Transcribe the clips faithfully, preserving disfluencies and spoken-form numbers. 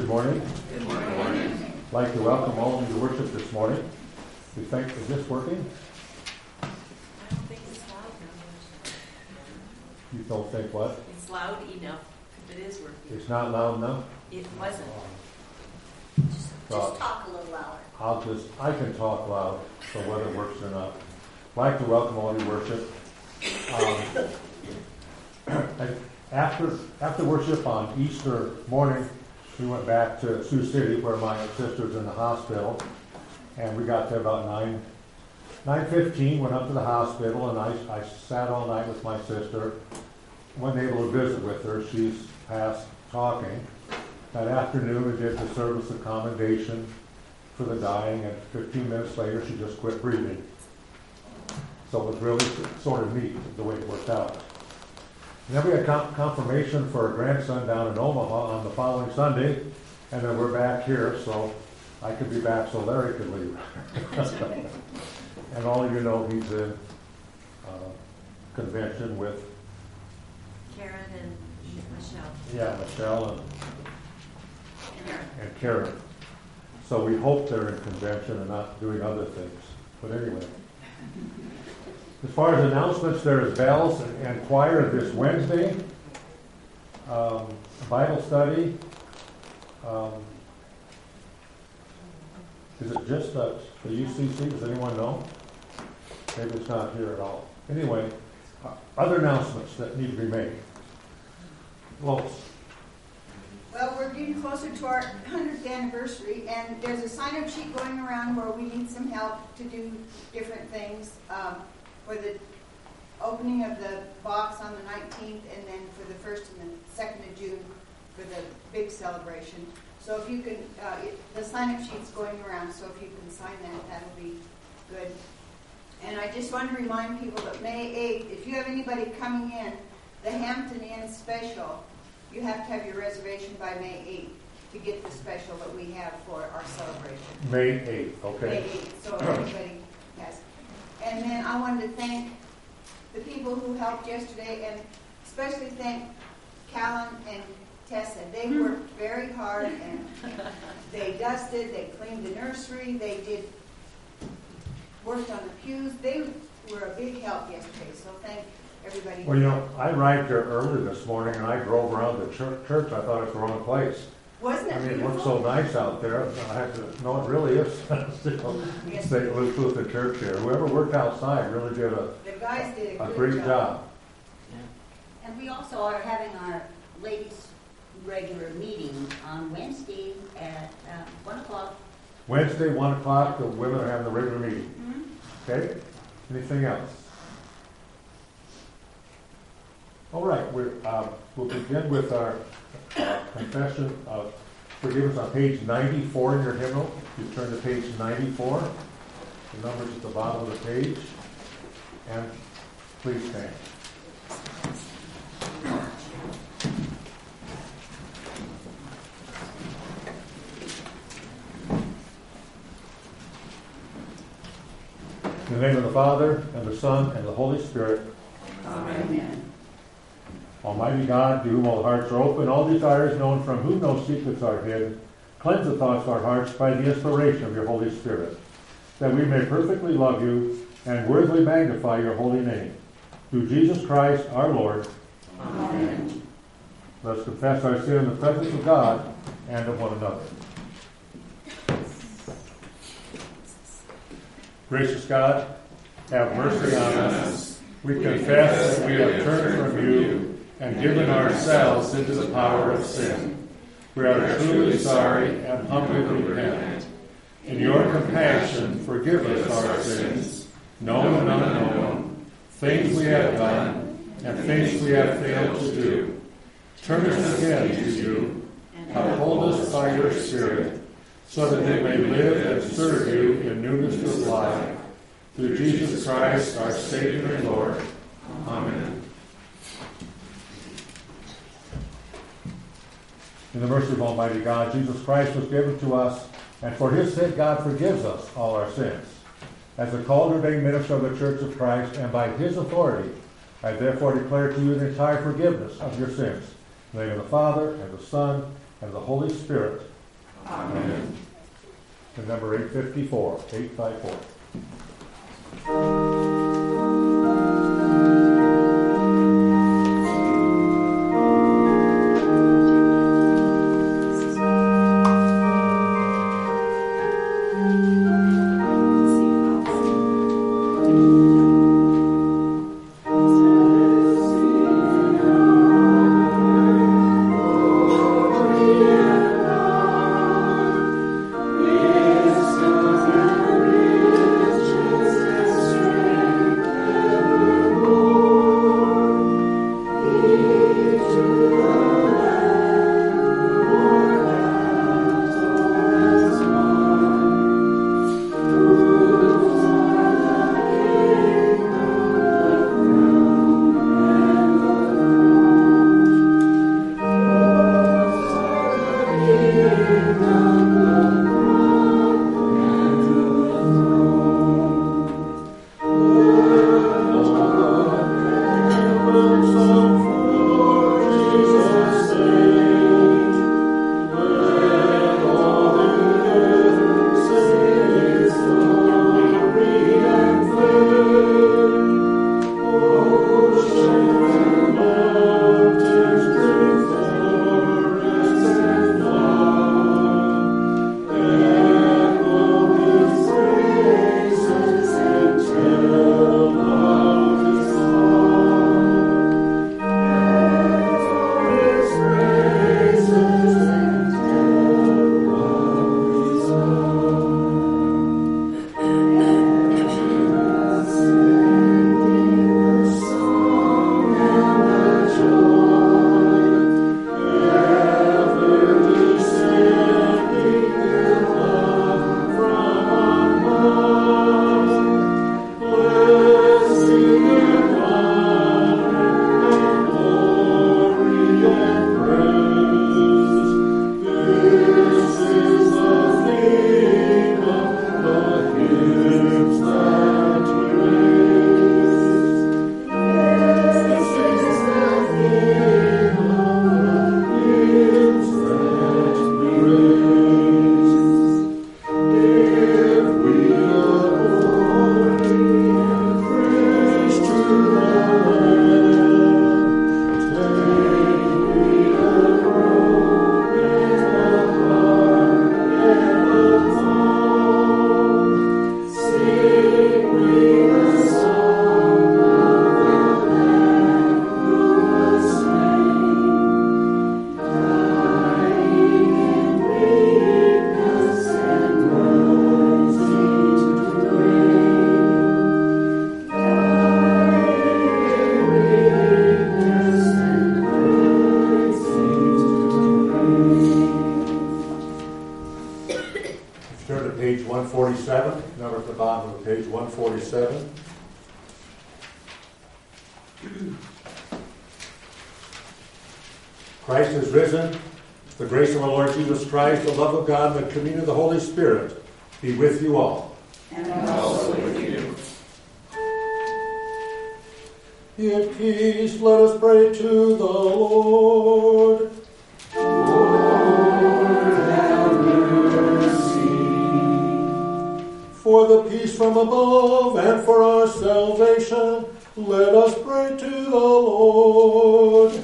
Good morning. Good morning. I'd like to welcome all of you to worship this morning. We think, is this working? I don't think it's loud enough. You don't think what? It's loud enough if it is working. It's not loud enough? It wasn't. Just, Well, just talk a little louder. I'll just, I can talk loud, so whether it works or not. I'd like to welcome all of you to worship. Um, and after, after worship on Easter morning, we went back to Sioux City where my sister's in the hospital. And we got there about nine, nine fifteen, went up to the hospital, and I, I sat all night with my sister. Wasn't able to visit with her. She's past talking. That afternoon, we did the service of commendation for the dying, and fifteen minutes later, she just quit breathing. So it was really sort of neat the way it worked out. And then we had com- confirmation for our grandson down in Omaha on the following Sunday, and then we're back here, so I could be back so Larry could leave. And all of you know he's in uh, convention with Karen and Michelle. yeah Michelle and, Karen. and Karen. So we hope they're in convention and not doing other things. But anyway. As far as announcements, there is bells and, and choir this Wednesday. Um, Bible study. Um, is it just the, the U C C? Does anyone know? Maybe it's not here at all. Anyway, uh, other announcements that need to be made. Lois. Well, we're getting closer to our hundredth anniversary, and there's a sign-up sheet going around where we need some help to do different things. Um, for the opening of the box on the nineteenth, and then for the first and the second of June for the big celebration. So if you can, uh, it, the sign-up sheet's going around, so if you can sign that, that'll be good. And I just want to remind people that May eighth, if you have anybody coming in, the Hampton Inn special, you have to have your reservation by May eighth to get the special that we have for our celebration. May eighth, okay. May eighth, so everybody has. And then I wanted to thank the people who helped yesterday, and especially thank Callan and Tessa. They worked very hard, and they dusted, they cleaned the nursery, they did worked on the pews. They were a big help yesterday, so thank everybody. Well, you know, I arrived here early this morning, and I drove around the church. church. I thought it was the wrong place. Wasn't it I mean, it beautiful? looks so nice out there. I had to, no, it really is. Yes. Saint Luke Lutheran Church here. Whoever worked outside really did a, The guys did a, a good great job. job. And we also are having our ladies' regular meeting on Wednesday at uh, one o'clock. Wednesday, one o'clock, the women are having the regular meeting. Mm-hmm. Okay? Anything else? All right, we're, uh, we'll begin with our uh, confession of forgiveness on page ninety-four in your hymnal. You turn to page ninety-four. The number's at the bottom of the page. And please stand. In the name of the Father, and the Son, and the Holy Spirit. Amen. Almighty God, to whom all hearts are open, all desires known, from whom no secrets are hid, cleanse the thoughts of our hearts by the inspiration of your Holy Spirit, that we may perfectly love you and worthily magnify your holy name. Through Jesus Christ our Lord. Amen. Let us confess our sin in the presence of God and of one another. Gracious God, have mercy on us. We confess that we have turned from you and given ourselves into the power of sin. We are truly sorry and humbly repent. In your compassion, forgive us our sins, known and unknown, things we have done and things we have failed to do. Turn us again to you, uphold us by your Spirit, so that we may live and serve you in newness of life. Through Jesus Christ, our Savior and Lord. Amen. In the mercy of Almighty God, Jesus Christ was given to us, and for his sake God forgives us all our sins. As a called and ordained minister of the Church of Christ, and by his authority, I therefore declare to you the entire forgiveness of your sins. In the name of the Father, and the Son, and the Holy Spirit. Amen. And number eight fifty-four, eight fifty-four. Christ is risen. The grace of our Lord Jesus Christ, the love of God, and the communion of the Holy Spirit be with you all. And also with you. In peace, let us pray to the Lord. Lord, have mercy. For the peace from above and for our salvation, let us pray to the Lord.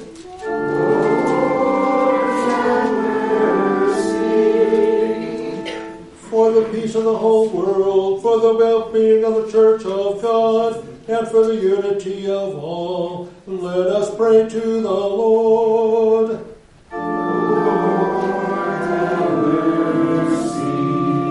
For the peace of the whole world, for the well-being of the Church of God, and for the unity of all, let us pray to the Lord. Lord, have mercy.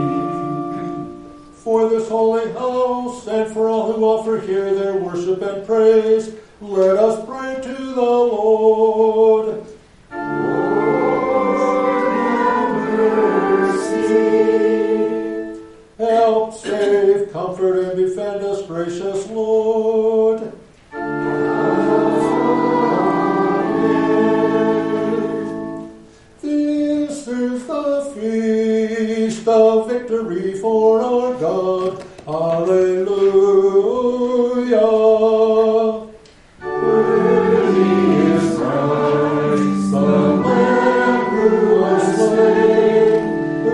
For this holy house, and for all who offer here their worship and praise, let us pray to the Lord. Help, save, comfort, and defend us, gracious Lord. Amen. This is the feast of victory for our God. Alleluia. Worthy is Christ, the Lamb who was slain.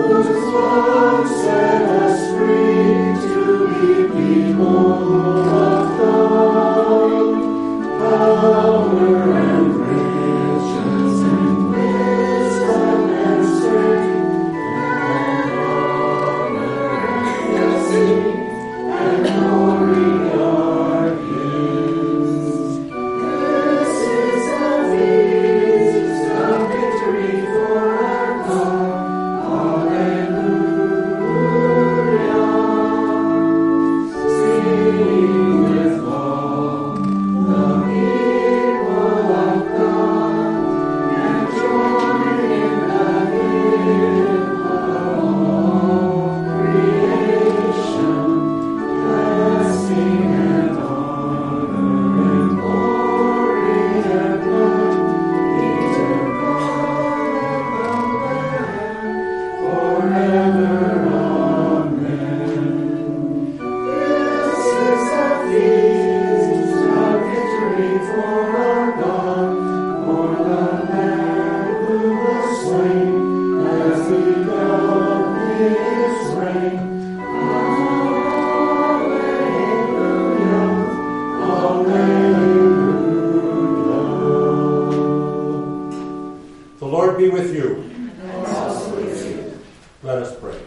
Let us pray.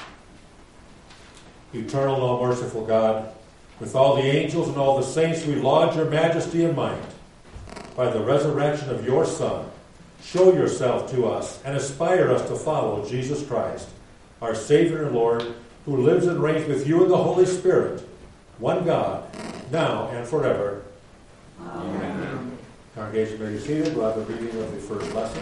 Eternal and all merciful God, with all the angels and all the saints we laud your majesty and might. By the resurrection of your Son, show yourself to us and inspire us to follow Jesus Christ, our Savior and Lord, who lives and reigns with you in the Holy Spirit, one God, now and forever. Amen. Congregation may be seated. We'll have a reading of the first lesson.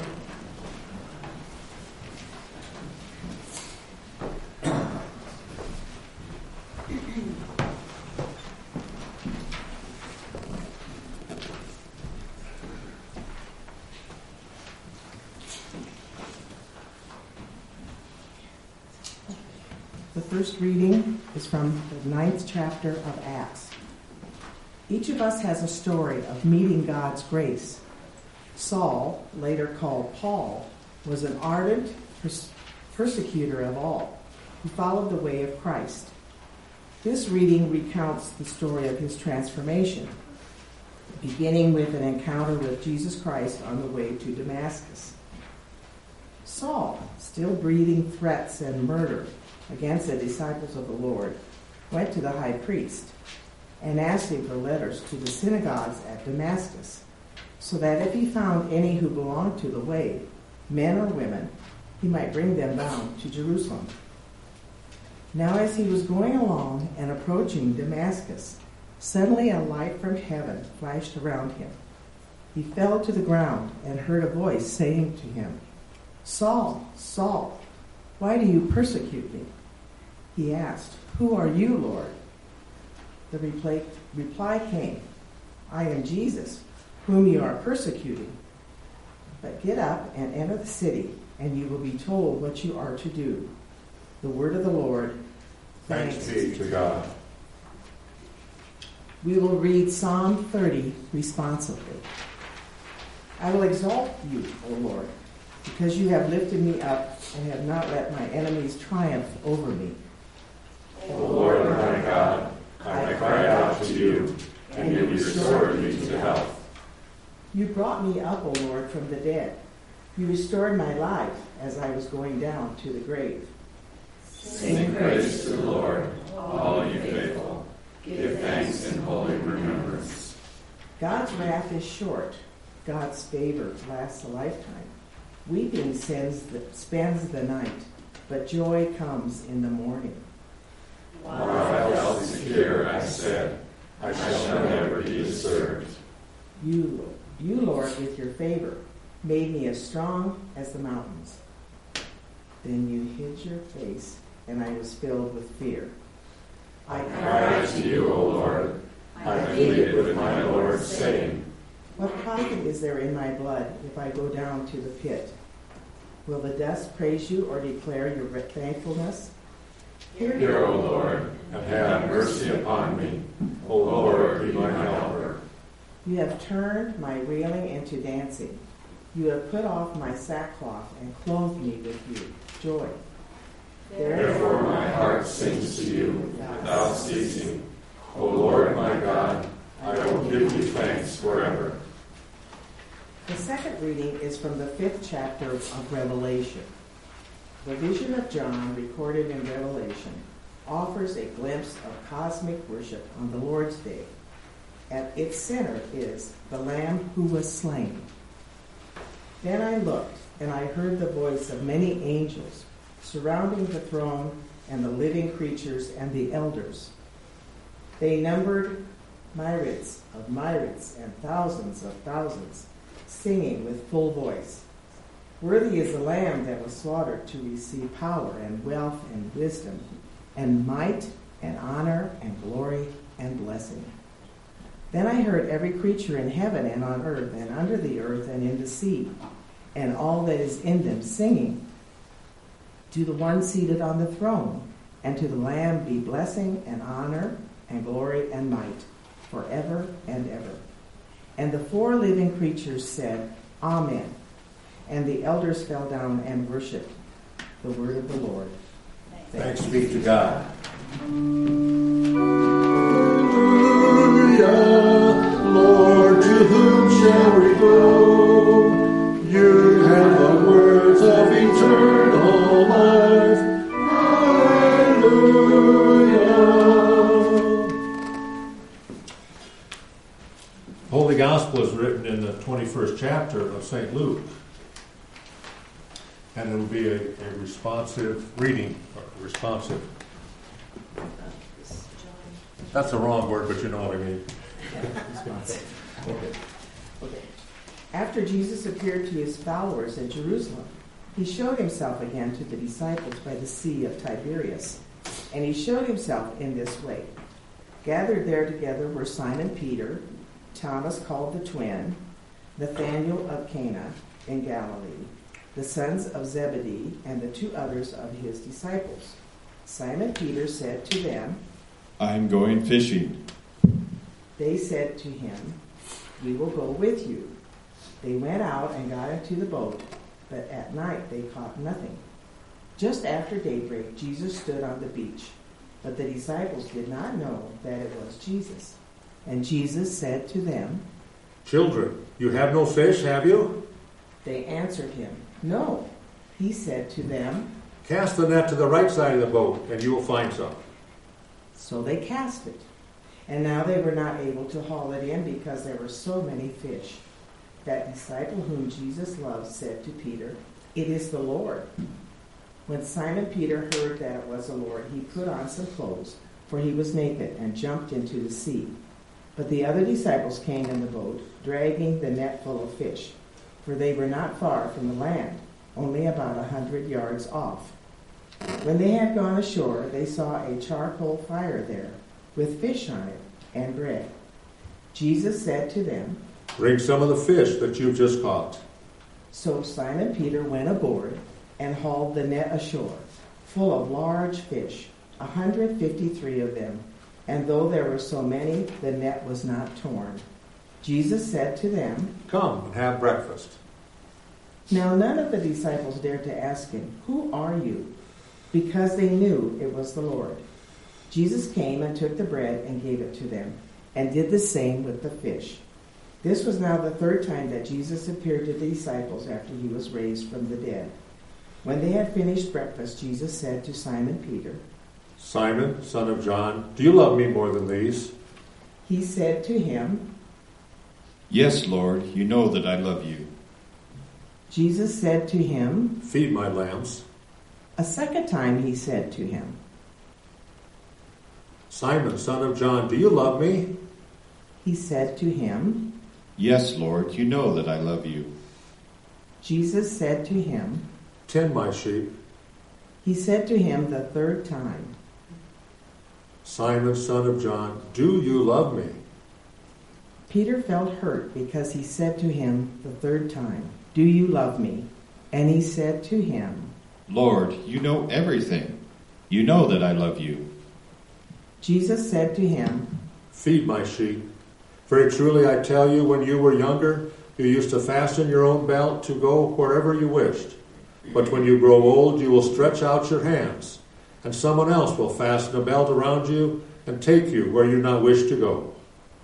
The first reading is from the ninth chapter of Acts. Each of us has a story of meeting God's grace. Saul, later called Paul, was an ardent pers- persecutor of all who followed the way of Christ. This reading recounts the story of his transformation, beginning with an encounter with Jesus Christ on the way to Damascus. Saul, still breathing threats and murder against the disciples of the Lord, went to the high priest and asked him for letters to the synagogues at Damascus, so that if he found any who belonged to the way, men or women, he might bring them bound to Jerusalem. Now as he was going along and approaching Damascus, suddenly a light from heaven flashed around him. He fell to the ground and heard a voice saying to him, "Saul, Saul, why do you persecute me?" He asked, "Who are you, Lord?" The reply, reply came, "I am Jesus, whom you are persecuting. But get up and enter the city, and you will be told what you are to do." The word of the Lord. Thanks, Thanks be to God. We will read Psalm thirty responsively. I will exalt you, O Lord, because you have lifted me up and have not let my enemies triumph over me. O Lord my God, I cried out to you, and you restored me to health. You brought me up, O Lord, from the dead. You restored my life as I was going down to the grave. Sing praise to the Lord, all you faithful. Give thanks in holy remembrance. God's wrath is short. God's favor lasts a lifetime. Weeping sends the, spends the night, but joy comes in the morning. While I felt secure, I said, I shall never be disturbed. You, you, Lord, with your favor, made me as strong as the mountains. Then you hid your face, and I was filled with fear. I cried to you, O Lord. I pleaded with my Lord, saying, What profit is there in my blood if I go down to the pit? Will the dust praise you or declare your thankfulness? Hear, Hear O Lord, and have mercy upon me. O Lord, be my helper. You have turned my wailing into dancing. You have put off my sackcloth and clothed me with you, joy. Therefore my heart sings to you without ceasing. O Lord my God, I will give you thanks forever. The second reading is from the fifth chapter of Revelation. The vision of John, recorded in Revelation, offers a glimpse of cosmic worship on the Lord's Day. At its center is the Lamb who was slain. Then I looked, and I heard the voice of many angels surrounding the throne and the living creatures and the elders. They numbered myriads of myriads and thousands of thousands, singing with full voice, Worthy is the Lamb that was slaughtered to receive power and wealth and wisdom and might and honor and glory and blessing. Then I heard every creature in heaven and on earth and under the earth and in the sea, and all that is in them, singing, To the one seated on the throne, and to the Lamb be blessing and honor and glory and might, forever and ever. And the four living creatures said, Amen. And the elders fell down and worshipped. The word of the Lord. Thanks be to God. Lord, to whom shall we go? You have the words of eternal life. twenty-first chapter of Saint Luke. And it'll be a, a responsive reading, or responsive. That's the wrong word, but you know what I mean. Okay. Okay. After Jesus appeared to his followers at Jerusalem, he showed himself again to the disciples by the Sea of Tiberias. And he showed himself in this way. Gathered there together were Simon Peter, Thomas called the twin, Nathanael of Cana in Galilee, the sons of Zebedee, and the two others of his disciples. Simon Peter said to them, I am going fishing. They said to him, we will go with you. They went out and got into the boat, but at night they caught nothing. Just after daybreak, Jesus stood on the beach, but the disciples did not know that it was Jesus. And Jesus said to them, Children, you have no fish, have you? They answered him, no. He said to them, Cast the net to the right side of the boat, and you will find some. So they cast it. And now they were not able to haul it in because there were so many fish. That disciple whom Jesus loved said to Peter, It is the Lord. When Simon Peter heard that it was the Lord, he put on some clothes, for he was naked, and jumped into the sea. But the other disciples came in the boat, dragging the net full of fish, for they were not far from the land, only about a hundred yards off. When they had gone ashore, they saw a charcoal fire there, with fish on it and bread. Jesus said to them, Bring some of the fish that you've just caught. So Simon Peter went aboard and hauled the net ashore, full of large fish, a hundred fifty-three of them. And though there were so many, the net was not torn. Jesus said to them, Come and have breakfast. Now none of the disciples dared to ask him, Who are you? Because they knew it was the Lord. Jesus came and took the bread and gave it to them, and did the same with the fish. This was now the third time that Jesus appeared to the disciples after he was raised from the dead. When they had finished breakfast, Jesus said to Simon Peter, Simon, son of John, do you love me more than these? He said to him, Yes, Lord, you know that I love you. Jesus said to him, Feed my lambs. A second time he said to him, Simon, son of John, do you love me? He said to him, Yes, Lord, you know that I love you. Jesus said to him, Tend my sheep. He said to him the third time, Simon, son of John, do you love me? Peter felt hurt because he said to him the third time, Do you love me? And he said to him, Lord, you know everything. You know that I love you. Jesus said to him, Feed my sheep. Very truly I tell you, when you were younger, you used to fasten your own belt to go wherever you wished. But when you grow old, you will stretch out your hands, and someone else will fasten a belt around you and take you where you not wish to go.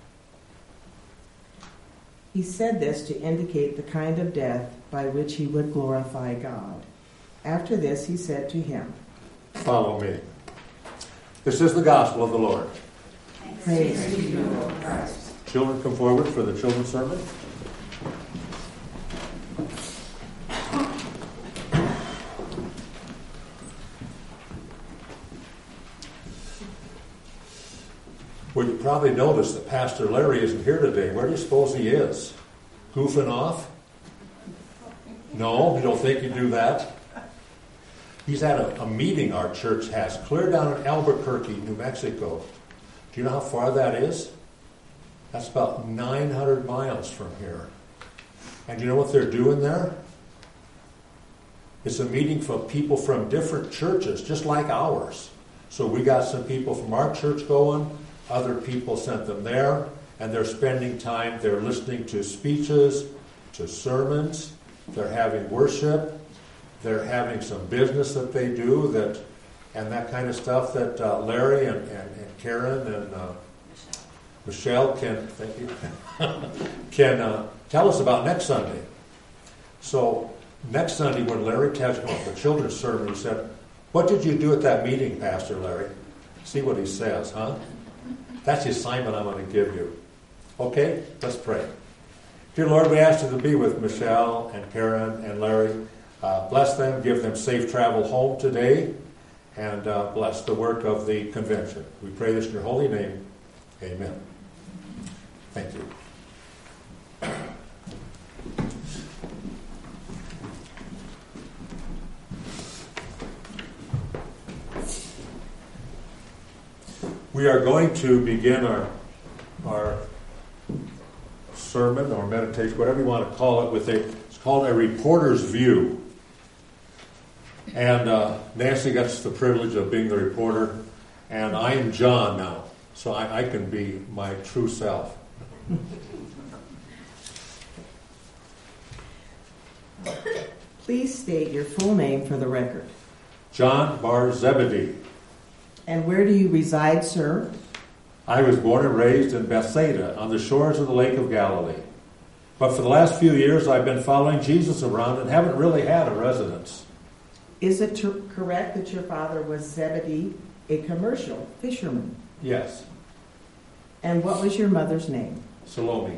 He said this to indicate the kind of death by which he would glorify God. After this he said to him, Follow me. This is the gospel of the Lord. Praise to you, Lord Christ. Children, come forward for the children's sermon. Well, you probably noticed that Pastor Larry isn't here today. Where do you suppose he is? Goofing off? No, you don't think he'd do that? He's at a, a meeting our church has, clear down in Albuquerque, New Mexico. Do you know how far that is? That's about nine hundred miles from here. And do you know what they're doing there? It's a meeting for people from different churches, just like ours. So we got some people from our church going. Other people sent them there. And they're spending time, they're listening to speeches, to sermons. They're having worship. They're having some business that they do, that, and that kind of stuff that uh, Larry and, and, and Karen and uh, Michelle can thank you, can uh, tell us about next Sunday. So next Sunday when Larry tells about the children's sermon, he said, What did you do at that meeting, Pastor Larry? See what he says, huh? That's the assignment I'm going to give you. Okay, let's pray. Dear Lord, we ask you to be with Michelle and Karen and Larry. Uh, bless them, give them safe travel home today, and uh, bless the work of the convention. We pray this in your holy name. Amen. Thank you. We are going to begin our our sermon or meditation, whatever you want to call it, with a it's called a reporter's view. And uh, Nancy gets the privilege of being the reporter, and I am John now, so I, I can be my true self. Please state your full name for the record. John Bar Zebedee. And where do you reside, sir? I was born and raised in Bethsaida on the shores of the Lake of Galilee. But for the last few years, I've been following Jesus around and haven't really had a residence. Is it ter- correct that your father was Zebedee, a commercial fisherman? Yes. And what was your mother's name? Salome.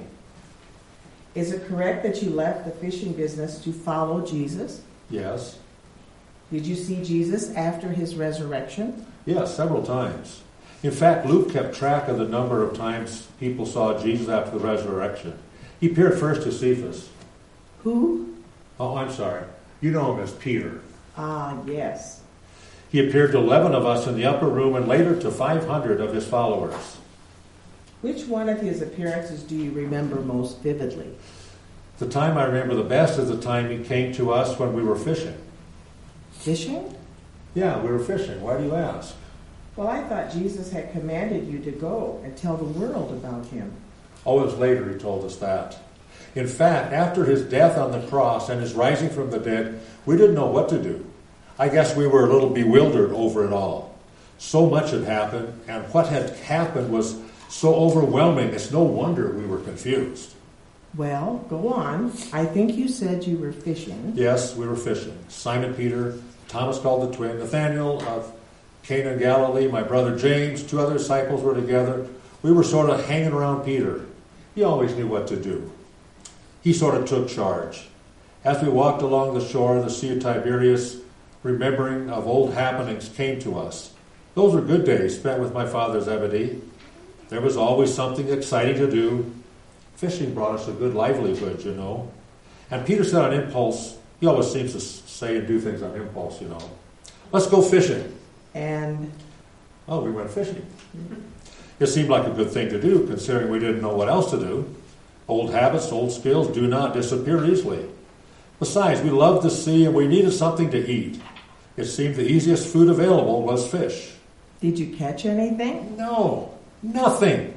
Is it correct that you left the fishing business to follow Jesus? Yes. Did you see Jesus after his resurrection? Yes, several times. In fact, Luke kept track of the number of times people saw Jesus after the resurrection. He appeared first to Cephas. Who? Oh, I'm sorry. You know him as Peter. Ah, yes. He appeared to eleven of us in the upper room and later to five hundred of his followers. Which one of his appearances do you remember most vividly? The time I remember the best is the time he came to us when we were fishing. Fishing? Yeah, we were fishing. Why do you ask? Well, I thought Jesus had commanded you to go and tell the world about him. Oh, it was later he told us that. In fact, after his death on the cross and his rising from the dead, we didn't know what to do. I guess we were a little bewildered over it all. So much had happened, and what had happened was so overwhelming, it's no wonder we were confused. Well, go on. I think you said you were fishing. Yes, we were fishing. Simon Peter, Thomas called the twin, Nathanael of Cana in Galilee, my brother James, two other disciples were together. We were sort of hanging around Peter. He always knew what to do. He sort of took charge. As we walked along the shore of the Sea of Tiberias, remembering of old happenings came to us. Those were good days spent with my father Zebedee. There was always something exciting to do. Fishing brought us a good livelihood, you know. And Peter said on impulse, he always seems to say and do things on impulse, you know. Let's go fishing. And? Oh, we went fishing. It seemed like a good thing to do, considering we didn't know what else to do. Old habits, old skills do not disappear easily. Besides, we loved the sea and we needed something to eat. It seemed the easiest food available was fish. Did you catch anything? No, nothing.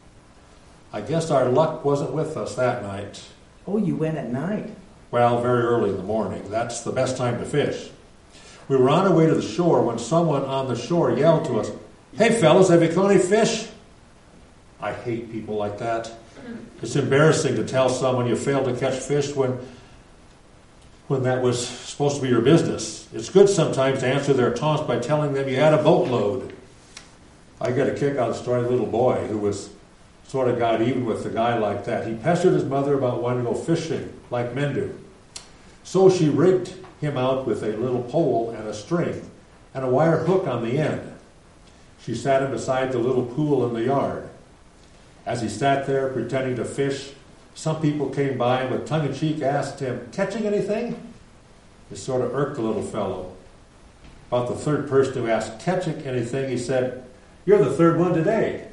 I guess our luck wasn't with us that night. Oh, you went at night. Well, very early in the morning. That's the best time to fish. We were on our way to the shore when someone on the shore yelled to us, "Hey, fellas, have you caught any fish?" I hate people like that. It's embarrassing to tell someone you failed to catch fish when, when that was supposed to be your business. It's good sometimes to answer their taunts by telling them you had a boatload. I get a kick out of the story of a little boy who was sort of got even with the guy like that. He pestered his mother about wanting to go fishing like men do. So she rigged him out with a little pole and a string and a wire hook on the end. She sat him beside the little pool in the yard. As he sat there pretending to fish, some people came by and with tongue-in-cheek asked him, "Catching anything?" It sort of irked the little fellow. About the third person who asked, "Catching anything?" he said, "You're the third one today."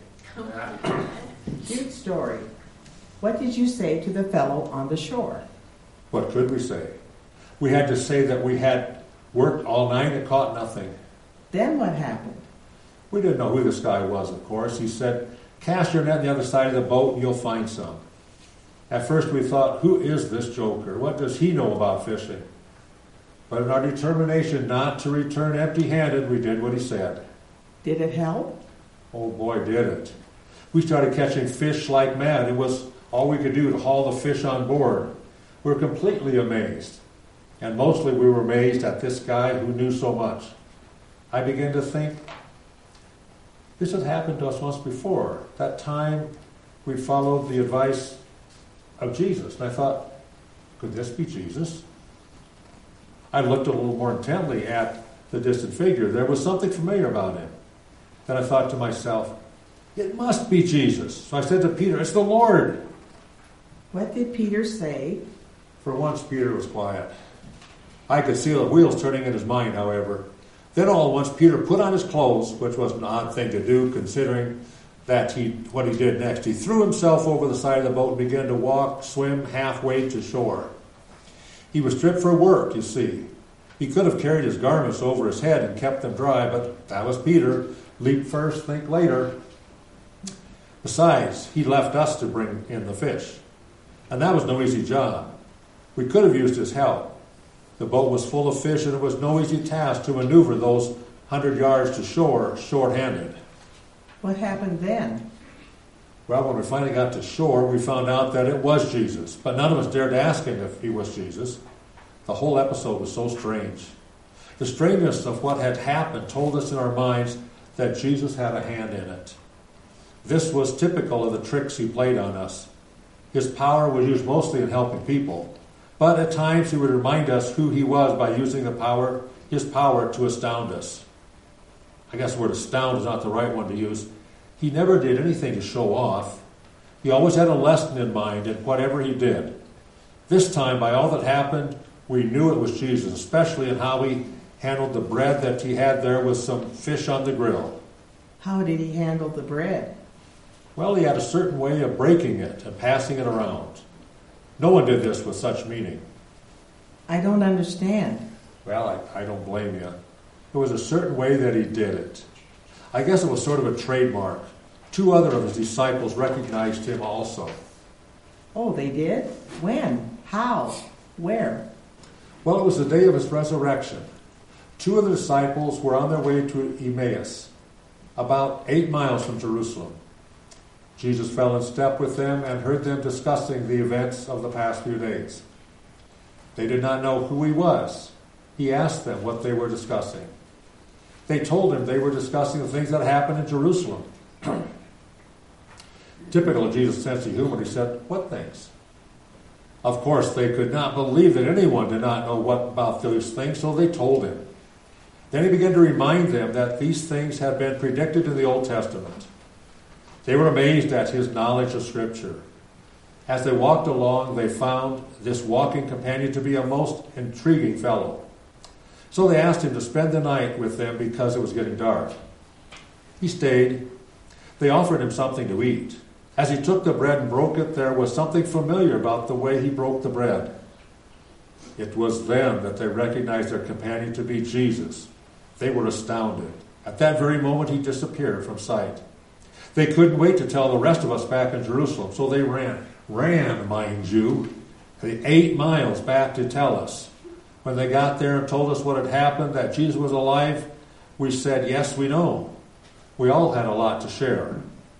Cute story. What did you say to the fellow on the shore? What could we say? We had to say that we had worked all night and caught nothing. Then what happened? We didn't know who this guy was, of course. He said, "Cast your net on the other side of the boat and you'll find some." At first we thought, who is this joker? What does he know about fishing? But in our determination not to return empty-handed, we did what he said. Did it help? Oh boy, did it. We started catching fish like mad. It was all we could do to haul the fish on board. We were completely amazed. And mostly we were amazed at this guy who knew so much. I began to think, this had happened to us once before. That time we followed the advice of Jesus. And I thought, could this be Jesus? I looked a little more intently at the distant figure. There was something familiar about him. Then I thought to myself, it must be Jesus. So I said to Peter, it's the Lord. What did Peter say? For once, Peter was quiet. I could see the wheels turning in his mind, however. Then all at once, Peter put on his clothes, which was an odd thing to do, considering that he what he did next. He threw himself over the side of the boat and began to walk, swim halfway to shore. He was stripped for work, you see. He could have carried his garments over his head and kept them dry, but that was Peter. Leap first, think later. Besides, he left us to bring in the fish. And that was no easy job. We could have used his help. The boat was full of fish, and it was no easy task to maneuver those hundred yards to shore short-handed. What happened then? Well, when we finally got to shore, we found out that it was Jesus. But none of us dared to ask him if he was Jesus. The whole episode was so strange. The strangeness of what had happened told us in our minds that Jesus had a hand in it. This was typical of the tricks he played on us. His power was used mostly in helping people, but at times he would remind us who he was by using the power, his power to astound us. I guess the word astound is not the right one to use. He never did anything to show off. He always had a lesson in mind in whatever he did. This time, by all that happened, we knew it was Jesus, especially in how he handled the bread that he had there with some fish on the grill. How did he handle the bread? Well, he had a certain way of breaking it and passing it around. No one did this with such meaning. I don't understand. Well, I, I don't blame you. There was a certain way that he did it. I guess it was sort of a trademark. Two other of his disciples recognized him also. Oh, they did? When? How? Where? Well, it was the day of his resurrection. Two of the disciples were on their way to Emmaus, about eight miles from Jerusalem. Jesus fell in step with them and heard them discussing the events of the past few days. They did not know who he was. He asked them what they were discussing. They told him they were discussing the things that happened in Jerusalem. Typical of Jesus' sense of humor, he said, what things? Of course, they could not believe that anyone did not know what about those things, so they told him. Then he began to remind them that these things had been predicted in the Old Testament. They were amazed at his knowledge of Scripture. As they walked along, they found this walking companion to be a most intriguing fellow. So they asked him to spend the night with them because it was getting dark. He stayed. They offered him something to eat. As he took the bread and broke it, there was something familiar about the way he broke the bread. It was then that they recognized their companion to be Jesus. They were astounded. At that very moment, he disappeared from sight. They couldn't wait to tell the rest of us back in Jerusalem, so they ran. Ran, mind you. The eight miles back to tell us. When they got there and told us what had happened, that Jesus was alive, we said, yes, we know. We all had a lot to share.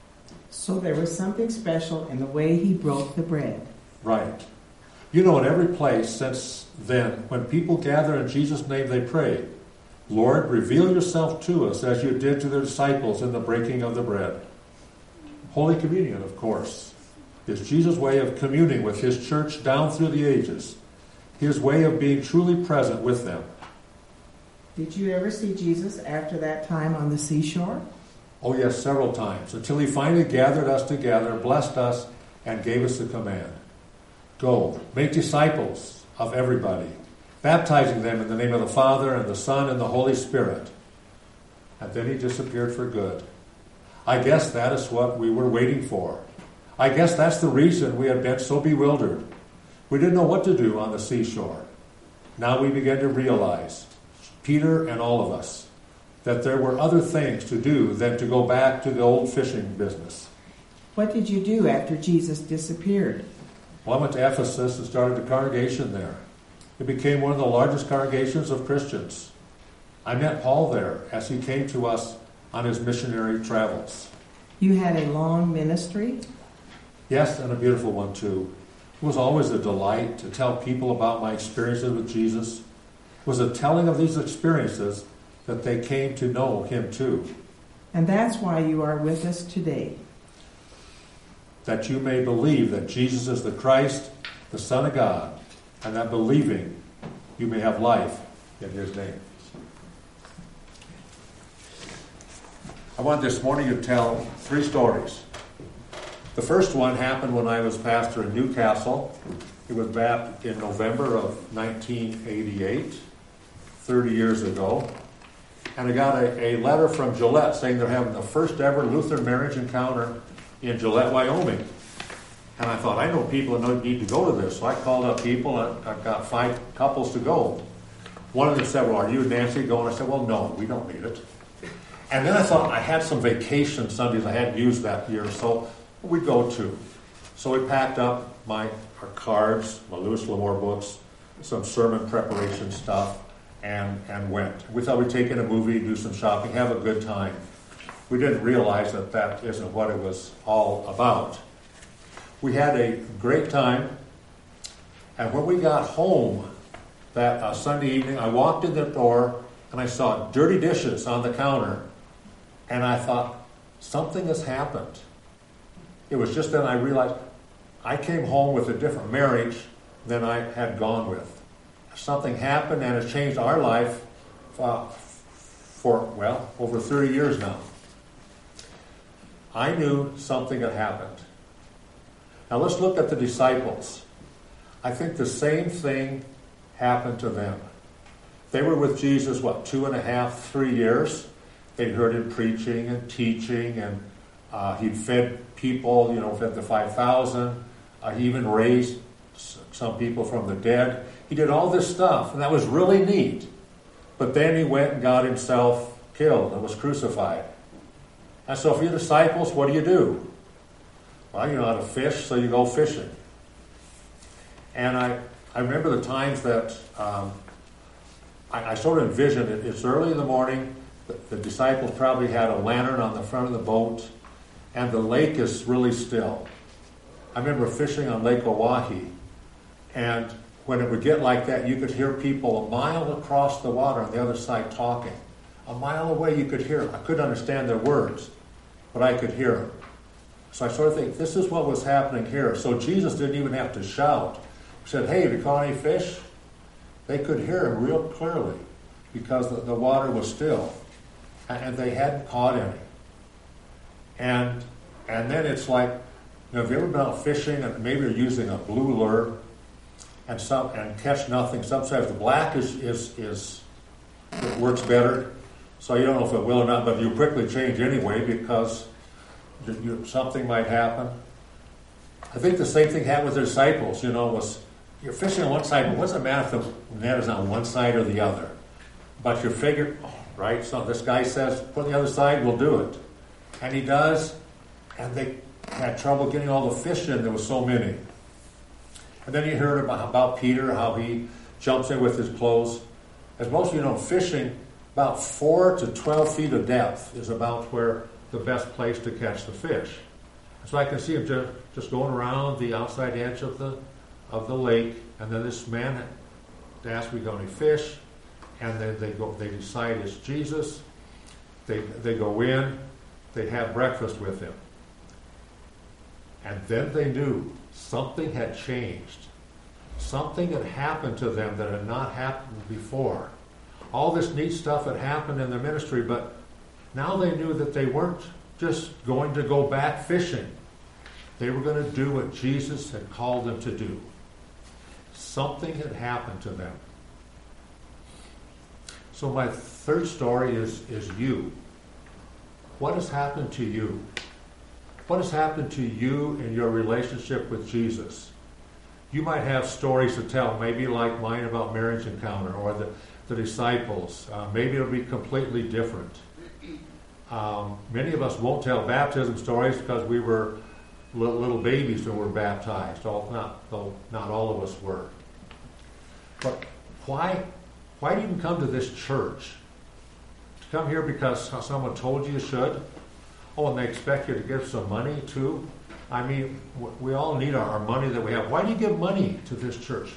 So there was something special in the way he broke the bread. Right. You know, in every place since then, when people gather in Jesus' name, they pray, Lord, reveal yourself to us as you did to the disciples in the breaking of the bread. Holy Communion, of course, is Jesus' way of communing with his church down through the ages, his way of being truly present with them. Did you ever see Jesus after that time on the seashore? Oh yes, several times, until he finally gathered us together, blessed us, and gave us the command. Go, make disciples of everybody, baptizing them in the name of the Father and the Son and the Holy Spirit. And then he disappeared for good. I guess that is what we were waiting for. I guess that's the reason we had been so bewildered. We didn't know what to do on the seashore. Now we began to realize, Peter and all of us, that there were other things to do than to go back to the old fishing business. What did you do after Jesus disappeared? Well, I went to Ephesus and started a congregation there. It became one of the largest congregations of Christians. I met Paul there as he came to us on his missionary travels. You had a long ministry? Yes, and a beautiful one too. It was always a delight to tell people about my experiences with Jesus. It was a telling of these experiences that they came to know him too. And that's why you are with us today. that you may believe that Jesus is the Christ, the Son of God, and that believing you may have life in his name. I want this morning to tell three stories. The first one happened when I was pastor in Newcastle. It was back in November of nineteen eighty-eight, thirty years ago. And I got a, a letter from Gillette saying they're having the first ever Lutheran marriage encounter in Gillette, Wyoming. And I thought, I know people that need to go to this. So I called up people, and I've got five couples to go. One of them said, well, are you and Nancy going? I said, well, no, we don't need it. And then I thought I had some vacation Sundays I hadn't used that year, so we'd go too. So we packed up my our cards, my Louis L'Amour books, some sermon preparation stuff, and, and went. We thought we'd take in a movie, do some shopping, have a good time. We didn't realize that that isn't what it was all about. We had a great time, and when we got home that uh, Sunday evening, I walked in the door, and I saw dirty dishes on the counter, and I thought, something has happened. It was just then I realized I came home with a different marriage than I had gone with. Something happened, and it's changed our life uh, for, well, over thirty years now. I knew something had happened. Now let's look at the disciples. I think the same thing happened to them. They were with Jesus, what, two and a half, three years? They'd heard him preaching and teaching, and uh, he'd fed people, you know, fed the five thousand. Uh, he even raised some people from the dead. He did all this stuff, and that was really neat. But then he went and got himself killed and was crucified. And so for your disciples, what do you do? Well, you know how to fish, so you go fishing. And I, I remember the times that um, I, I sort of envisioned it. It's early in the morning. The, the disciples probably had a lantern on the front of the boat, and the lake is really still. I remember fishing on Lake Oahe, and when it would get like that, you could hear people a mile across the water on the other side talking. A mile away, you could hear them. I couldn't understand their words, but I could hear them. So I sort of think, this is what was happening here. So Jesus didn't even have to shout. He said, hey, have you caught any fish? They could hear him real clearly because the, the water was still, and they hadn't caught any. And and then it's like, you know, have you ever been out fishing and maybe you're using a blue lure and some and catch nothing? Sometimes the black is is is it works better, so you don't know if it will or not, but you quickly change anyway because you, you, something might happen. I think the same thing happened with the disciples. You know, was you're fishing on one side, but what's the matter if the net is on one side or the other? But you figure, oh, right? So this guy says, put on the other side, we'll do it, and he does, and they had trouble getting all the fish in. There were so many. And then you heard about, about Peter, how he jumps in with his clothes. As most of you know, fishing, about four to twelve feet of depth is about where the best place to catch the fish. So I can see him just, just going around the outside edge of the of the lake, and then this man asks, "We got any fish?" And then they go. They decide it's Jesus. They they go in. They have breakfast with him. And then they knew something had changed. Something had happened to them that had not happened before. All this neat stuff had happened in their ministry, but now they knew that they weren't just going to go back fishing. They were going to do what Jesus had called them to do. Something had happened to them. So my third story is, is you. What has happened to you? What has happened to you in your relationship with Jesus? You might have stories to tell, maybe like mine about marriage encounter or the, the disciples. Uh, maybe it'll be completely different. Um, many of us won't tell baptism stories because we were little, little babies when we were baptized. All, not, though not all of us were. But why, why do you even come to this church? To come here because someone told you you should? Oh, and they expect you to give some money too? I mean, we all need our, our money that we have. Why do you give money to this church?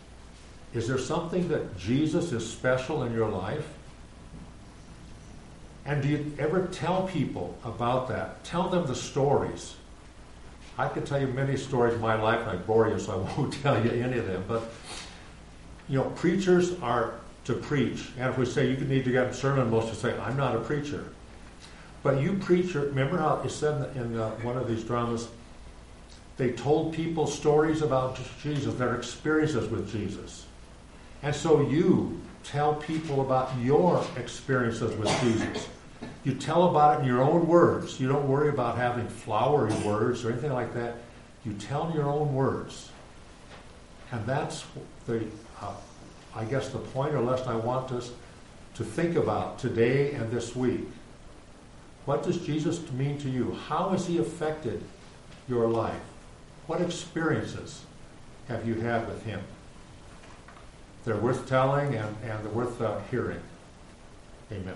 Is there something that Jesus is special in your life? And do you ever tell people about that? Tell them the stories. I could tell you many stories in my life, and I bore you, so I won't tell you any of them. But, you know, preachers are to preach. And if we say you need to get a sermon, most will say, I'm not a preacher. But you preacher, remember how it said in uh, one of these dramas, they told people stories about Jesus, their experiences with Jesus. And so you tell people about your experiences with Jesus. You tell about it in your own words. You don't worry about having flowery words or anything like that. You tell in your own words. And that's the, uh, I guess, the point or lesson I want us to think about today and this week. What does Jesus mean to you? How has he affected your life? What experiences have you had with him? They're worth telling and, and they're worth uh, hearing. Amen.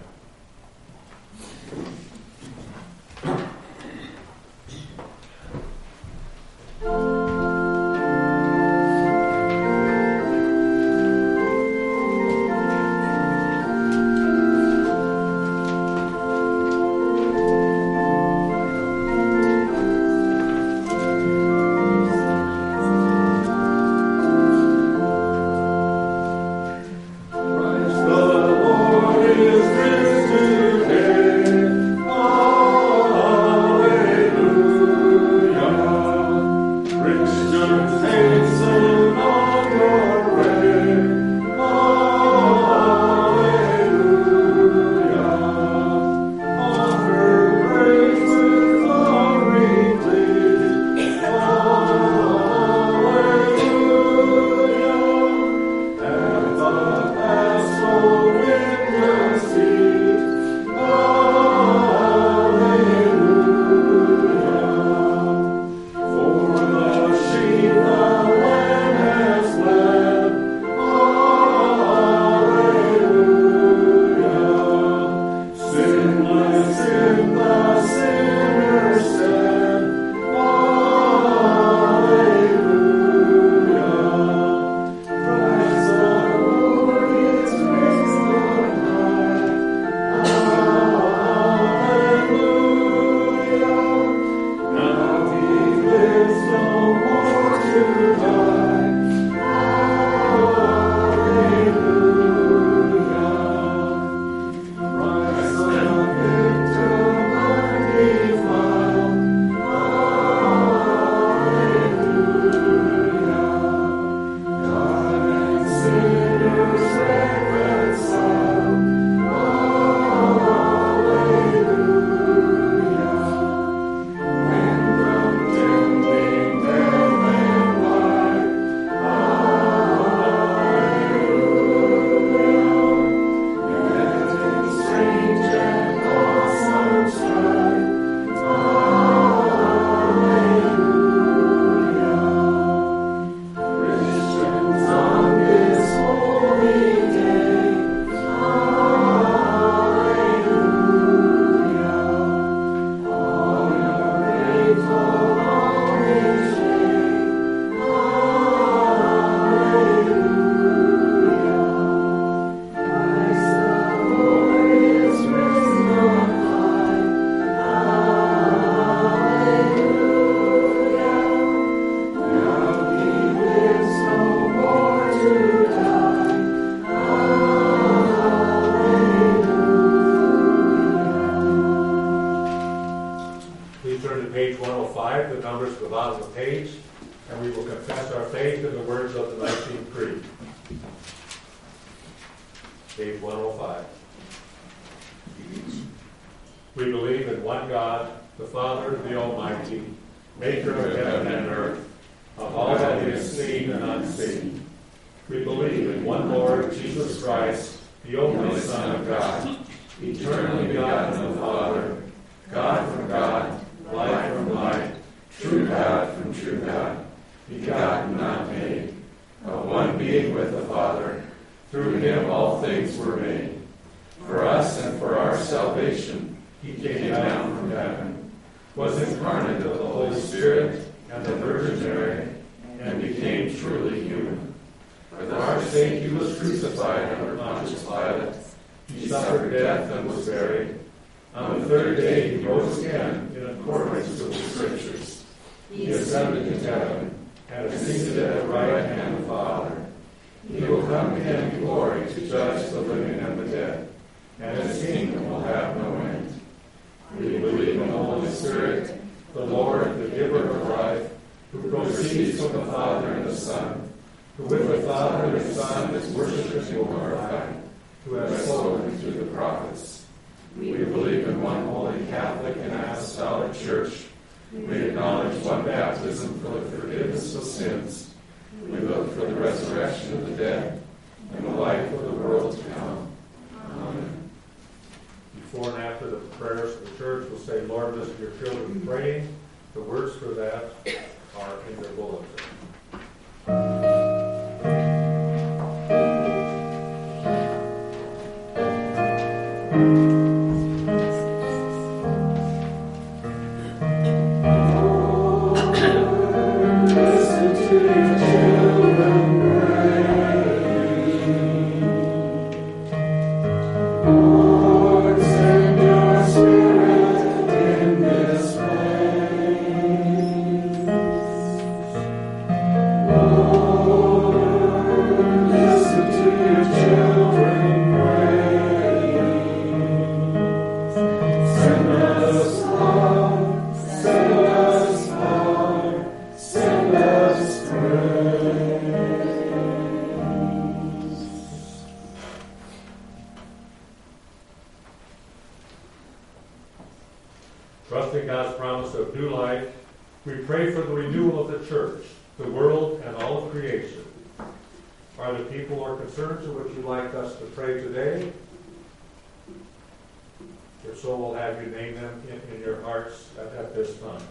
Page one oh five. We believe in one God, the Father, the Almighty, maker of heaven and earth, of all that is seen and unseen. We believe in one Lord, Jesus Christ, the only Son of God, eternally begotten of the Father, God from God, light from light, true God from true God, begotten, not made, of one being with the Father. Through him all things were made. For us and for our salvation, he came down from heaven, was incarnate of the Holy Spirit and the Virgin Mary, and became truly human. For our sake he was crucified under Pontius Pilate. He suffered death and was buried. On the third day he rose again in accordance with the Scriptures. He ascended into heaven and is seated at the right hand of the Father. He will come again in glory to judge the living and the dead, and his kingdom will have no end. We believe in the Holy Spirit, the Lord, the giver of life, who proceeds from the Father and the Son, who with the Father and the Son is worshipped and glorified, who has spoken through the prophets. We believe in one holy Catholic and Apostolic Church. We acknowledge one baptism for the forgiveness of sins. We look for the resurrection of the dead and the life of the world to come. Amen. Before and after the prayers of the church, we'll say, Lord, visit your children praying. The words for that are in their bulletin. Trusting God's promise of new life, we pray for the renewal of the church, the world, and all of creation. Are there people or concerns for which you'd like us to pray today? If so, we'll have you name them in, in your hearts at, at this time.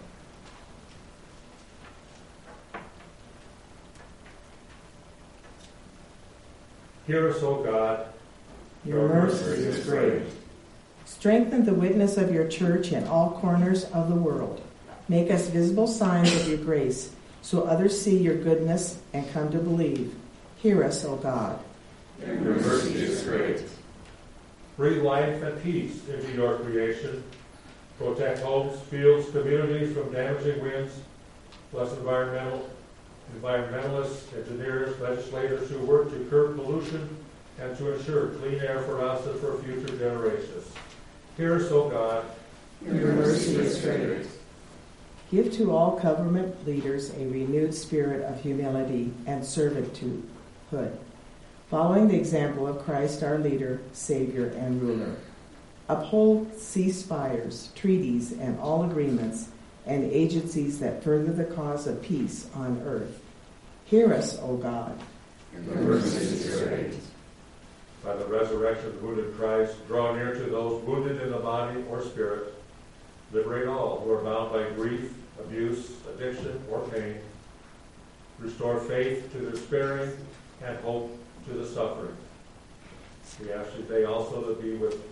Hear us, O God. Your mercy is great. Strengthen the witness of your church in all corners of the world. Make us visible signs of your grace, so others see your goodness and come to believe. Hear us, O God. Your mercy is great. Breathe life and peace into your creation. Protect homes, fields, communities from damaging winds. Bless environmental, environmentalists, engineers, legislators who work to curb pollution and to ensure clean air for us and for future generations. Hear us, O God. Your mercy is great. Give to all government leaders a renewed spirit of humility and servitude, following the example of Christ our leader, Savior, and ruler. Uphold ceasefires, treaties, and all agreements and agencies that further the cause of peace on earth. Hear us, O God. Your mercy is great. By the resurrection of the wounded Christ, draw near to those wounded in the body or spirit. Liberate all who are bound by grief, abuse, addiction, or pain. Restore faith to the despairing and hope to the suffering. We ask you today also to be with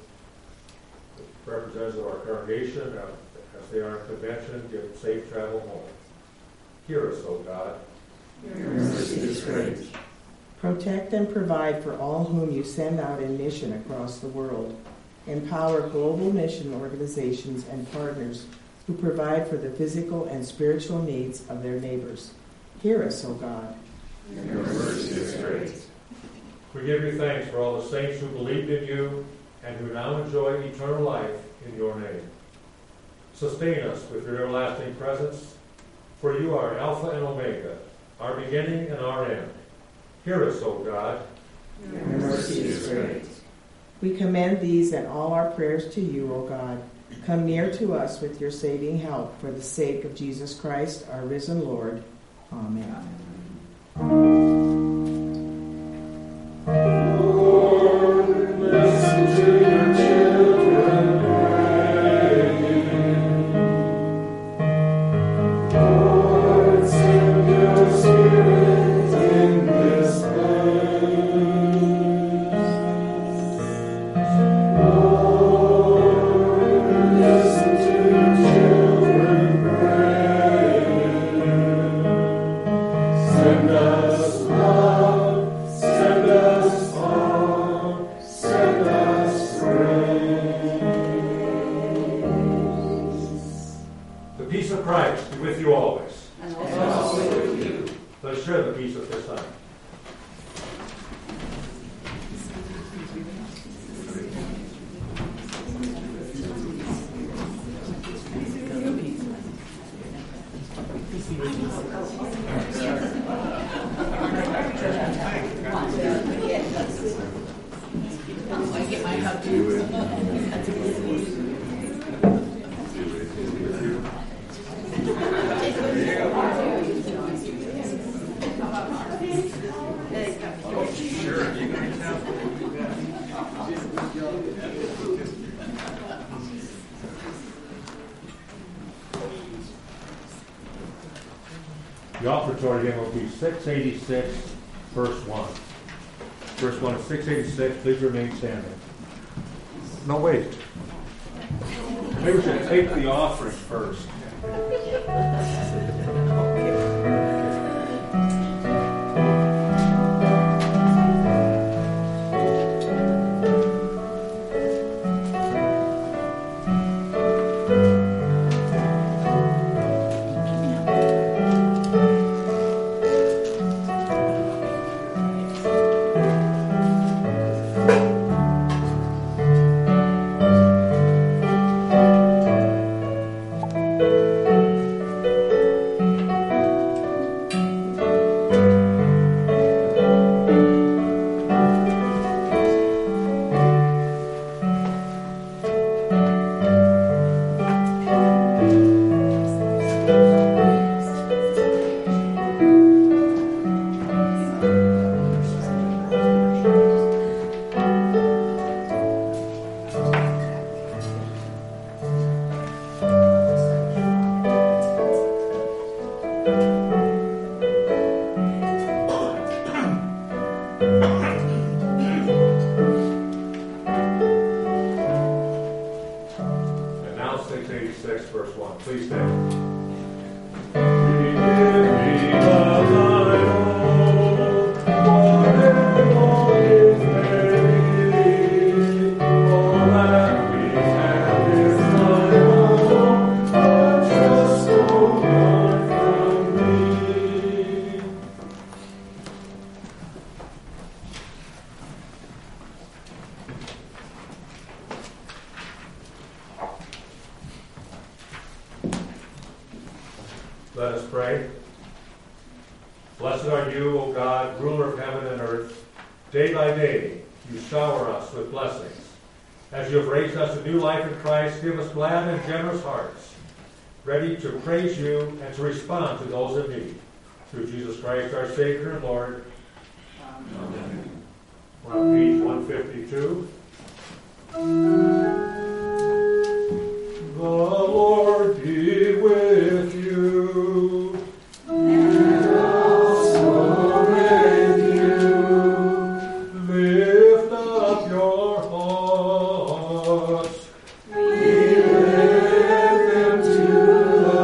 the representatives of our congregation uh, as they are in convention. Give safe travel home. Hear us, O God. Your mercy is great. Protect and provide for all whom you send out in mission across the world. Empower global mission organizations and partners who provide for the physical and spiritual needs of their neighbors. Hear us, O God. Your mercy is great. We give you thanks for all the saints who believed in you and who now enjoy eternal life in your name. Sustain us with your everlasting presence, for you are Alpha and Omega, our beginning and our end. Hear us, O God. Your mercy is great. We commend these and all our prayers to you, O God. Come near to us with your saving help for the sake of Jesus Christ, our risen Lord. Amen. Lord, listen to your children praying. Lord, send your Spirit in this place. Lord, listen to your children praying. Send us of Christ be with you always. And And also with you. Let us share the peace of this time. The offertory hymn will be six eighty-six, verse one. Verse one is six eighty-six, please remain standing. No, wait. Maybe we should take the offering first. Let us pray. Blessed are you, O God, ruler of heaven and earth. Day by day you shower us with blessings. As you have raised us to new life in Christ, give us glad and generous hearts, ready to praise you and to respond to those in need. Through Jesus Christ, our Savior and Lord. Amen. We're on page one fifty-two. The Lord be with you. And also with you. Lift up your hearts. We lift them to the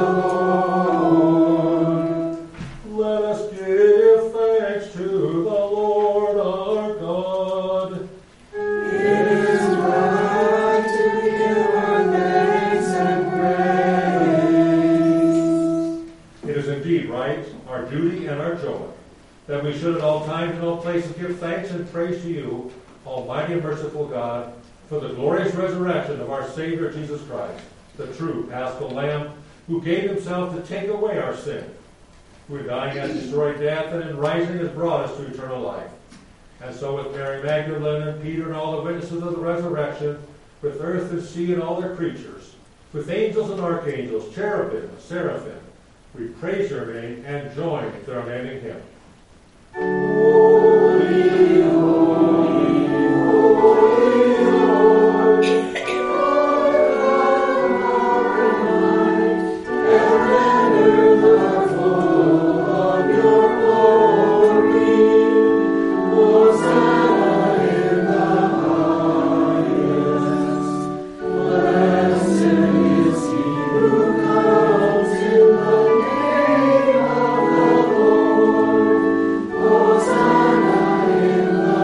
Lord. Let us give thanks to the Lord our God. It is right to give our thanks and praise. It is indeed right, our duty and our joy, that we should at all times and all places give thanks and praise to you, Almighty and merciful God, for the glorious resurrection of our Savior Jesus Christ, the true Paschal Lamb, who gave himself to take away our sin, who dying has destroyed death, and in rising has brought us to eternal life. And so with Mary Magdalene and Peter and all the witnesses of the resurrection, with earth and sea and all their creatures, with angels and archangels, cherubim and seraphim, we praise your name and join their unending hymn. Holy, holy, holy Lord, Lord of might, heaven and earth are full of your glory. Hosanna in the highest. Blessed is he who comes in the name of the Lord. Hosanna in the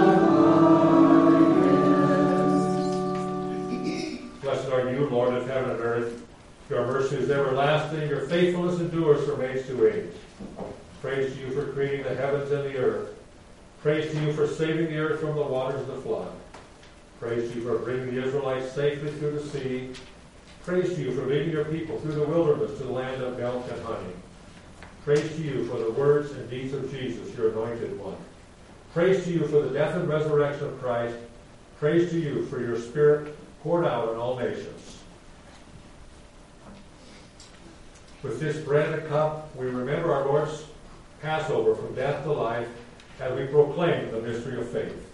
highest. Blessed are you, Lord of heaven and earth. Your mercy is everlasting. Your faithfulness endures from age to age. Praise to you for creating the heavens and the earth. Praise to you for saving the earth from the waters of the flood. Praise to you for bringing the Israelites safely through the sea. Praise to you for leading your people through the wilderness to the land of milk and honey. Praise to you for the words and deeds of Jesus, your anointed one. Praise to you for the death and resurrection of Christ. Praise to you for your Spirit poured out on all nations. With this bread and cup, we remember our Lord's Passover from death to life as we proclaim the mystery of faith.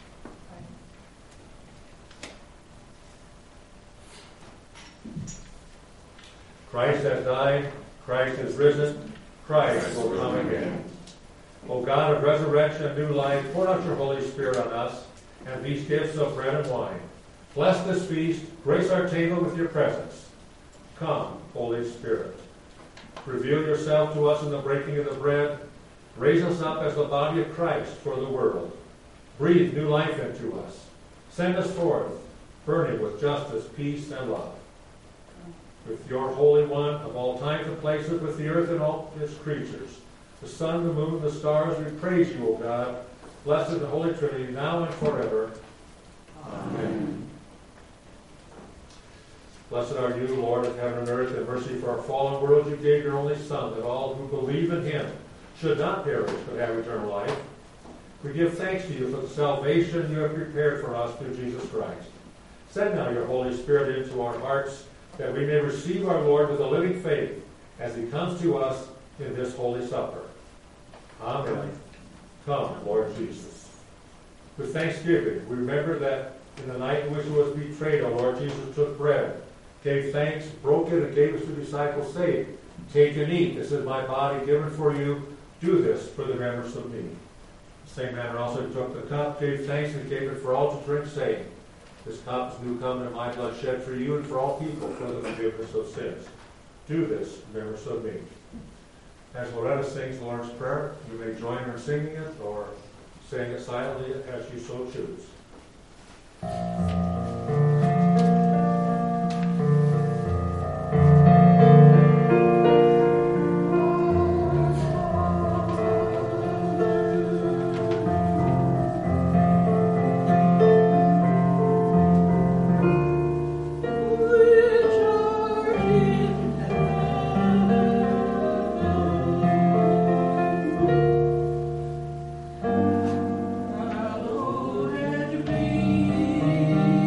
Christ has died. Christ is risen. Christ will come again. O God of resurrection and new life, pour out your Holy Spirit on us and these gifts of bread and wine. Bless this feast. Grace our table with your presence. Come, Holy Spirit. Reveal yourself to us in the breaking of the bread. Raise us up as the body of Christ for the world. Breathe new life into us. Send us forth, burning with justice, peace, and love. With your Holy One of all times and places, with the earth and all its creatures, the sun, the moon, the stars, we praise you, O God, blessed in the Holy Trinity, now and forever. Amen. Blessed are you, Lord of heaven and earth, in mercy for our fallen world. You gave your only Son, that all who believe in him should not perish, but have eternal life. We give thanks to you for the salvation you have prepared for us through Jesus Christ. Send now your Holy Spirit into our hearts, that we may receive our Lord with a living faith as he comes to us in this holy supper. Amen. Come, Lord Jesus. With thanksgiving, we remember that in the night in which he was betrayed, our Lord Jesus took bread, gave thanks, broke it, and gave it to the disciples, saying, "Take and eat. This is my body given for you. Do this for the remembrance of me." In the same manner also he took the cup, gave thanks, and gave it for all to drink, saying, "This cup is the new covenant in my blood, shed for you and for all people for the forgiveness of sins. Do this in remembrance of me." As Loretta sings the Lord's Prayer, you may join her in singing it or sing it silently as you so choose. Hallowed be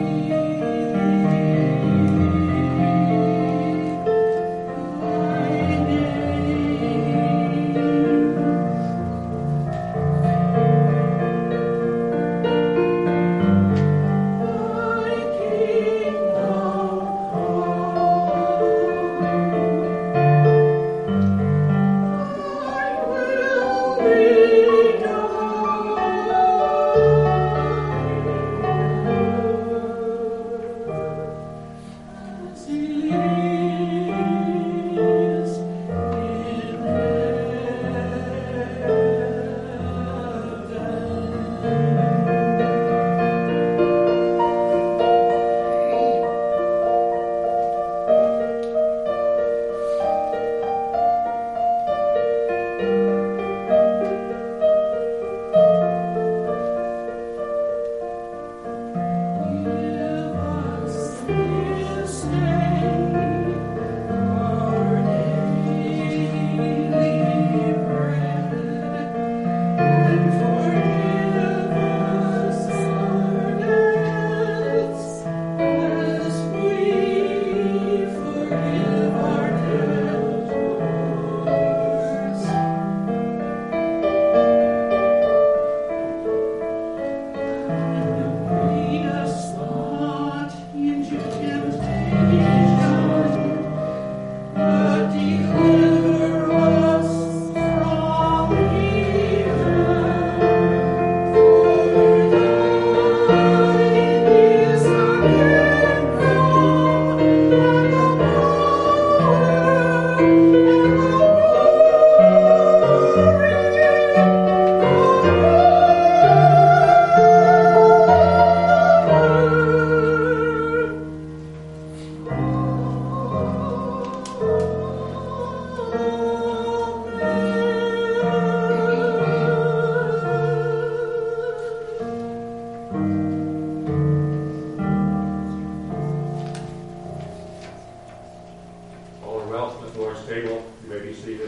table. You may be seated.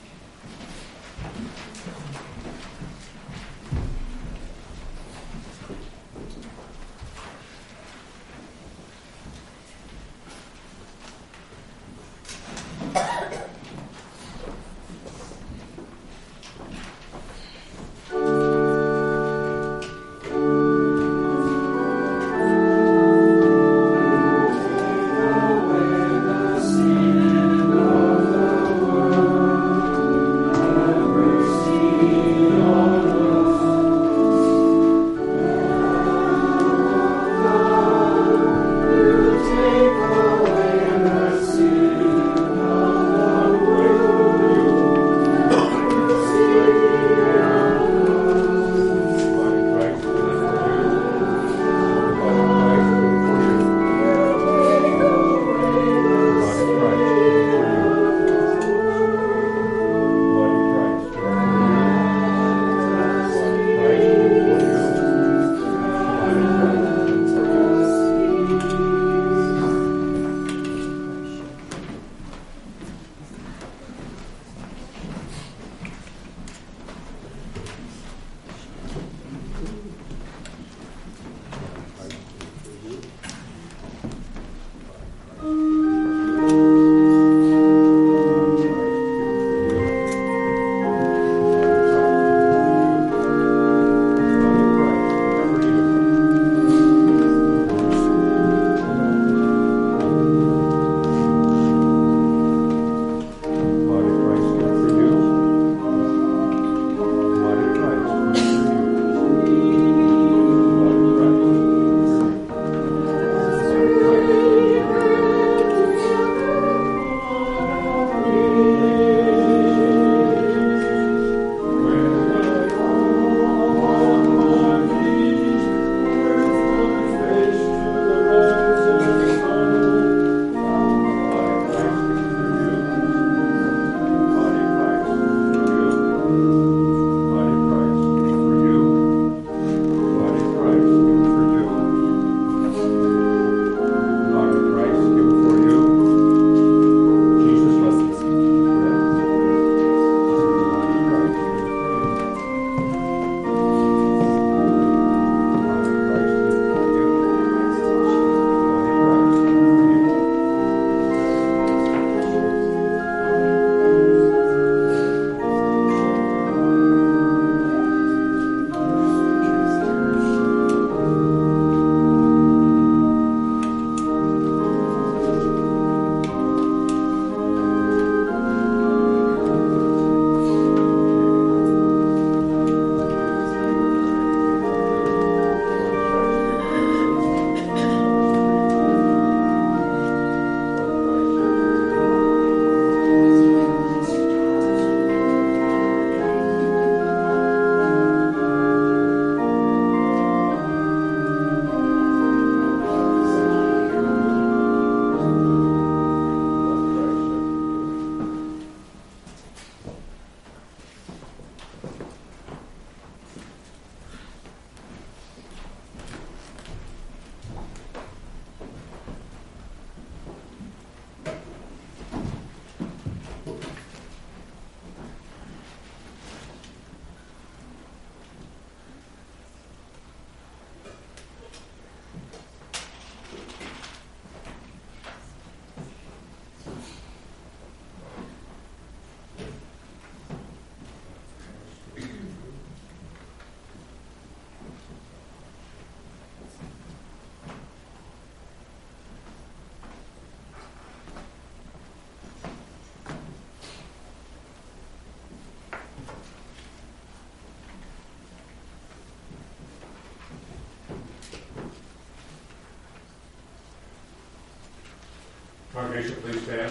Congregation, please stand.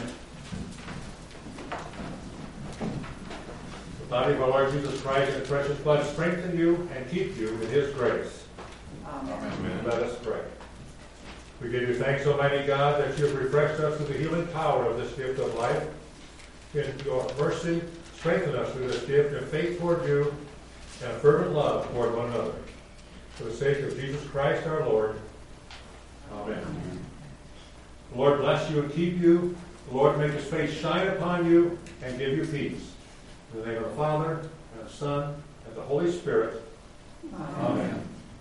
The body of our Lord Jesus Christ and precious blood strengthen you and keep you in his grace. Amen. Let us pray. We give you thanks, Almighty God, that you have refreshed us with the healing power of this gift of life. In your mercy, strengthen us through this gift of faith toward you and a fervent love toward one another. For the sake of Jesus Christ our Lord. Amen. The Lord bless you and keep you. The Lord make his face shine upon you and give you peace. In the name of the Father, and the Son, and the Holy Spirit. Amen. Amen.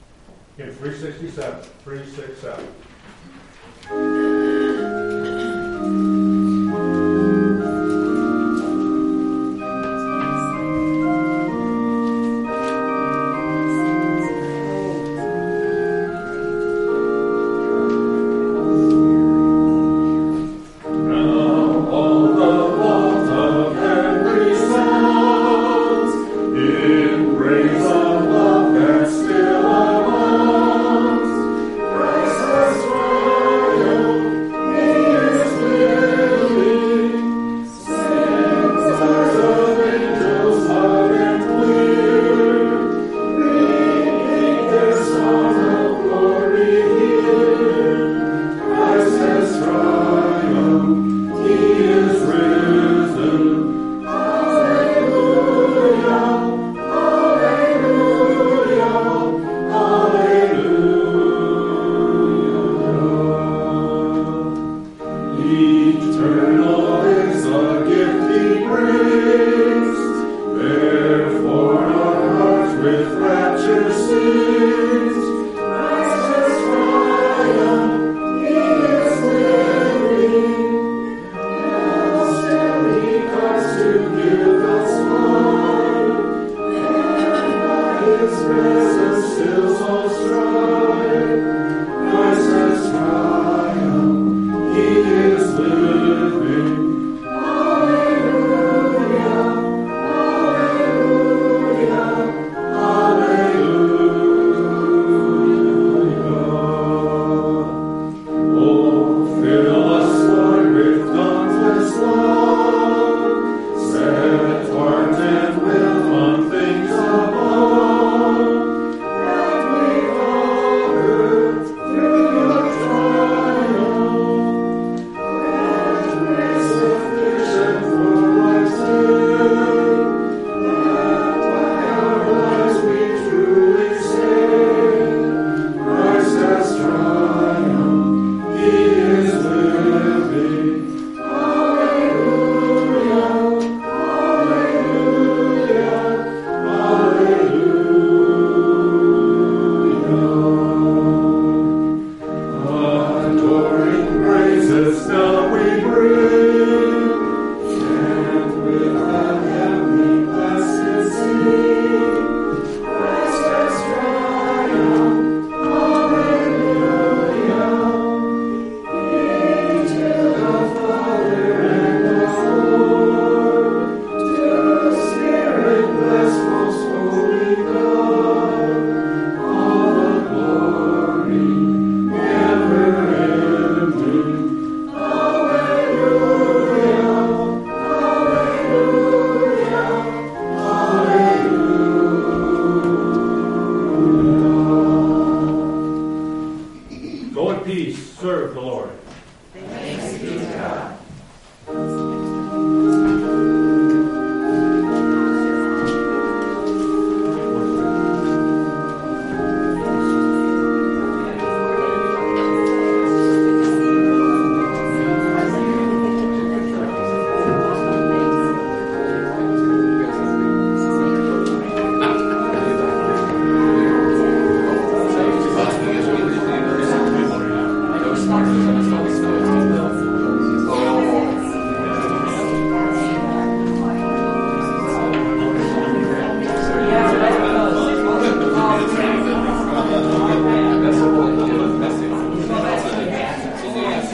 In three sixty-seven, three sixty-seven. Go in peace. Serve the Lord. Thanks be to God.